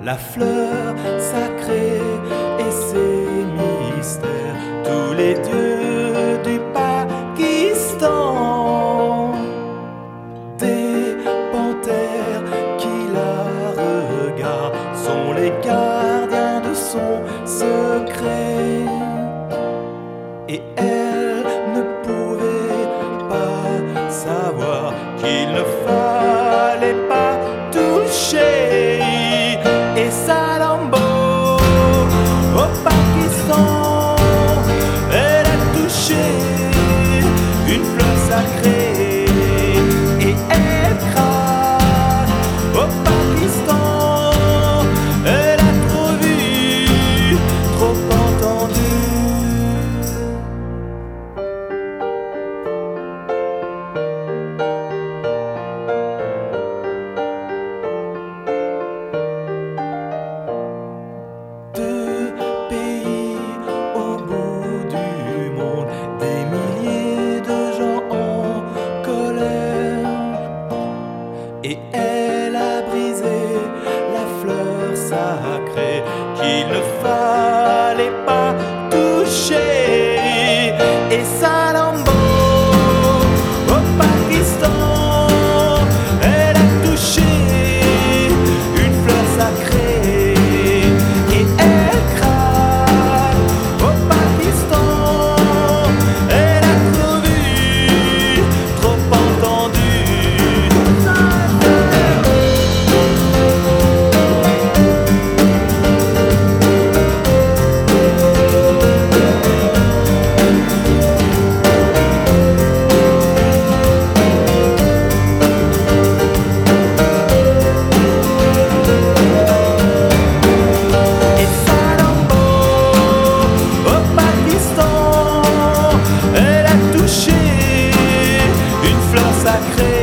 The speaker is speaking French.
la fleur sacrée et ses mystères, tous les dieux du Pakistan, des panthères qui la regardent sont les gardiens de son secret, et elle ne pouvait pas savoir qu'il ne fallait pas toucher. Et Salammbô, au Pakistan, elle a touché une fleur sacrée et elle craque. Au Pakistan, elle a trop vu, trop entendu. Et elle a brisé la fleur sacrée qu'il ne fallait pas toucher. Et Salammbô, au Pakistan, elle a touché une fleur sacrée et elle craque. Au Pakistan, elle a trop vu, trop entendu. Sacré.